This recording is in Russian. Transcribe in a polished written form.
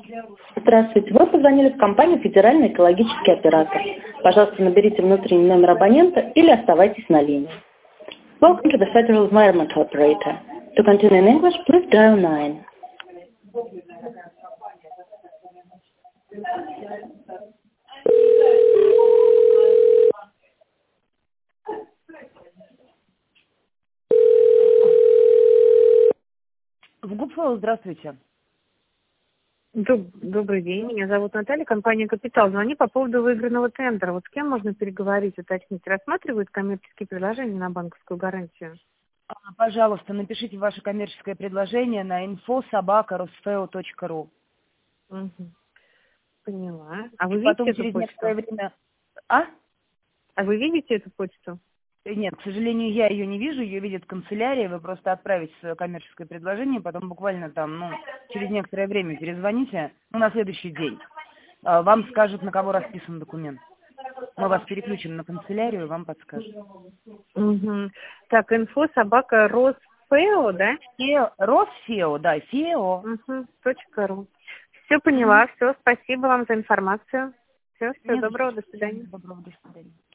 Здравствуйте, вы позвонили в компанию «Федеральный экологический оператор». Пожалуйста, наберите внутренний номер абонента или оставайтесь на линии. Welcome to the Federal Environmental Operator. To continue in English, please dial 9. В ГУПФО, здравствуйте. Добрый день, меня зовут Наталья, компания «Капитал». Звоню по поводу выигранного тендера. Вот с кем можно переговорить, уточнить? Рассматривают коммерческие предложения на банковскую гарантию? Пожалуйста, напишите ваше коммерческое предложение на info@rusfeo.ru. Угу. Поняла. А вы Потом видите через эту некоторое почту? время... А вы видите эту почту? Нет, к сожалению, я ее не вижу, ее видит канцелярия. Вы просто отправите свое коммерческое предложение, потом буквально там, через некоторое время перезвоните, на следующий день. Вам скажут, на кого расписан документ. Мы вас переключим на канцелярию, и вам подскажут. Угу. Так, info@rusfeo, да? Росфео, да, ФЕО. Угу. .ру. Все поняла, все, спасибо вам за информацию. Все, всего Нет, доброго, до свидания. доброго, до свидания.